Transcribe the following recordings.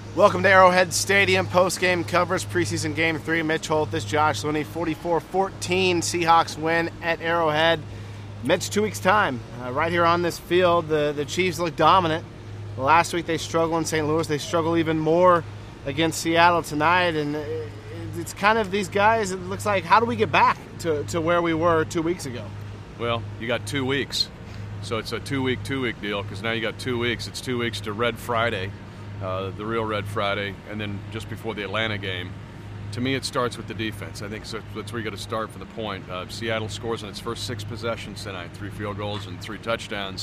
Welcome to Arrowhead Stadium, post-game coverage, preseason Game 3. Mitch Holt, this Josh Looney, 44-14 Seahawks win at Arrowhead. Mitch, 2 weeks' time. Right here on this field, the Chiefs look dominant. Last week they struggled in St. Louis. They struggle even more against Seattle tonight. And it's kind of these guys, it looks like, how do we get back to where we were 2 weeks ago? Well, you got 2 weeks. So it's a two-week deal because now you got 2 weeks. It's 2 weeks to Red Friday. The real Red Friday, and then just before the Atlanta game. To me, it starts with the defense. I think that's where you got to start for the point. Seattle scores on its first 6 possessions tonight, 3 field goals and 3 touchdowns.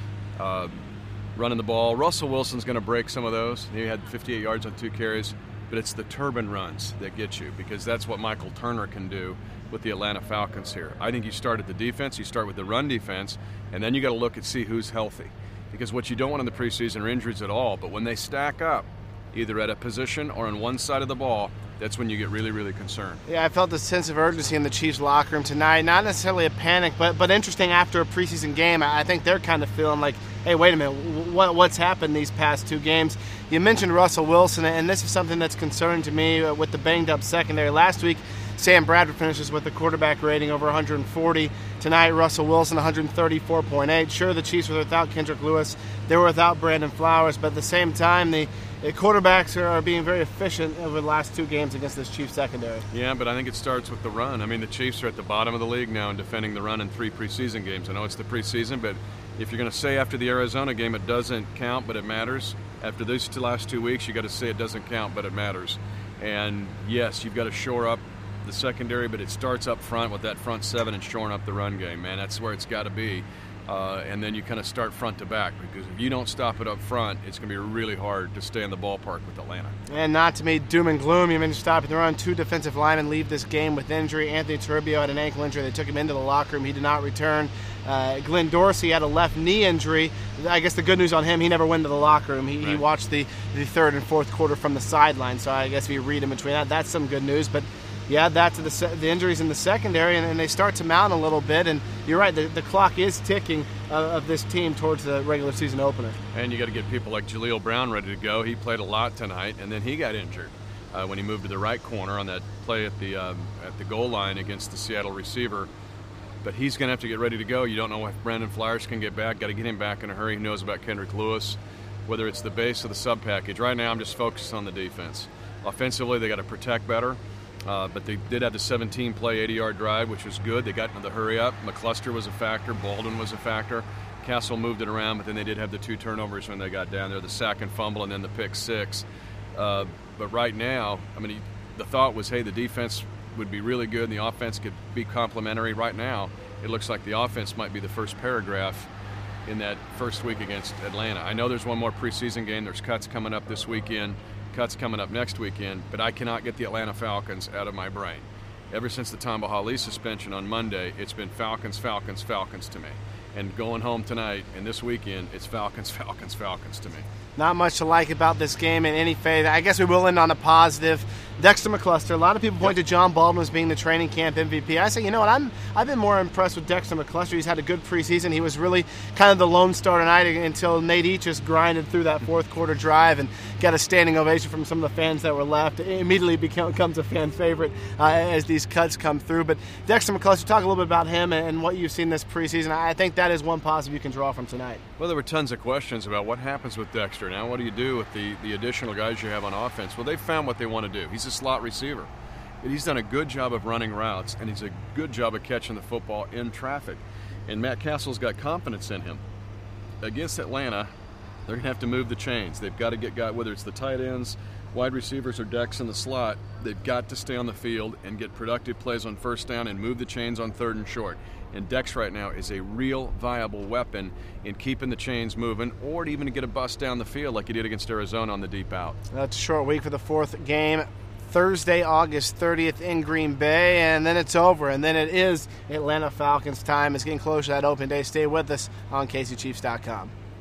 Running the ball, Russell Wilson's going to break some of those. He had 58 yards on 2 carries, but it's the turban runs that get you because that's what Michael Turner can do with the Atlanta Falcons here. I think you start at the defense, you start with the run defense, and then you got to look and see who's healthy. Because what you don't want in the preseason are injuries at all, but when they stack up, either at a position or on one side of the ball, that's when you get really, really concerned. Yeah, I felt a sense of urgency in the Chiefs' locker room tonight. Not necessarily a panic, but interesting after a preseason game. I think they're kind of feeling like, hey, wait a minute, what's happened these past 2 games? You mentioned Russell Wilson, and this is something that's concerning to me with the banged-up secondary. Last week, Sam Bradford finishes with a quarterback rating over 140. Tonight, Russell Wilson, 134.8. Sure, the Chiefs were without Kendrick Lewis. They were without Brandon Flowers. But at the same time, the quarterbacks are being very efficient over the last 2 games against this Chiefs secondary. Yeah, but I think it starts with the run. I mean, the Chiefs are at the bottom of the league now in defending the run in 3 preseason games. I know it's the preseason, but if you're going to say after the Arizona game it doesn't count, but it matters, after these last 2 weeks, you got to say it doesn't count, but it matters. And, yes, you've got to shore up the secondary, but it starts up front with that front 7 and shoring up the run game, man. That's where it's got to be. And then you kind of start front to back because if you don't stop it up front, it's going to be really hard to stay in the ballpark with Atlanta. And not to be doom and gloom, you mentioned stopping the run. 2 defensive linemen leave this game with injury. Anthony Toribio had an ankle injury. They took him into the locker room. He did not return. Glenn Dorsey had a left knee injury. I guess the good news on him, he never went to the locker room. He watched the 3rd and 4th quarter from the sideline. So I guess if you read in between that, that's some good news. But you add that to the injuries in the secondary, and they start to mount a little bit. And you're right, the clock is ticking of this team towards the regular season opener. And you got to get people like Jaleel Brown ready to go. He played a lot tonight, and then he got injured when he moved to the right corner on that play at the goal line against the Seattle receiver. But he's going to have to get ready to go. You don't know if Brandon Flowers can get back. Got to get him back in a hurry. He knows about Kendrick Lewis, whether it's the base or the sub package. Right now I'm just focused on the defense. Offensively, they got to protect better. But they did have the 17-play, 80-yard drive, which was good. They got into the hurry-up. McCluster was a factor. Baldwin was a factor. Castle moved it around, but then they did have the 2 turnovers when they got down there, the sack and fumble and then the pick 6. But right now, I mean, the thought was, hey, the defense would be really good and the offense could be complementary. Right now, it looks like the offense might be the first paragraph in that first week against Atlanta. I know there's one more preseason game. There's cuts coming up this weekend. Cuts coming up next weekend, but I cannot get the Atlanta Falcons out of my brain. Ever since the Tamba Hali suspension on Monday, it's been Falcons, Falcons, Falcons to me. And going home tonight and this weekend, it's Falcons, Falcons, Falcons to me. Not much to like about this game in any phase. I guess we will end on a positive. Dexter McCluster. A lot of people point to John Baldwin as being the training camp MVP. I say, you know what? I've been more impressed with Dexter McCluster. He's had a good preseason. He was really kind of the lone star tonight until Nate Eachus grinded through that 4th quarter drive and got a standing ovation from some of the fans that were left. It immediately becomes a fan favorite as these cuts come through. But Dexter McCluster, talk a little bit about him and what you've seen this preseason. I think that is one positive you can draw from tonight. Well, there were tons of questions about what happens with Dexter. Now, what do you do with the additional guys you have on offense? Well, they found what they want to do. He's a slot receiver. He's done a good job of running routes, and he's a good job of catching the football in traffic. And Matt Castle's got confidence in him. Against Atlanta, they're going to have to move the chains. They've got to get guys, whether it's the tight ends, wide receivers, or Dex in the slot, they've got to stay on the field and get productive plays on first down and move the chains on 3rd and short. And Dex right now is a real viable weapon in keeping the chains moving or even to get a bust down the field like he did against Arizona on the deep out. That's a short week for the 4th game. Thursday, August 30th in Green Bay, and then it's over. And then it is Atlanta Falcons time. It's getting close to that open day. Stay with us on KCChiefs.com.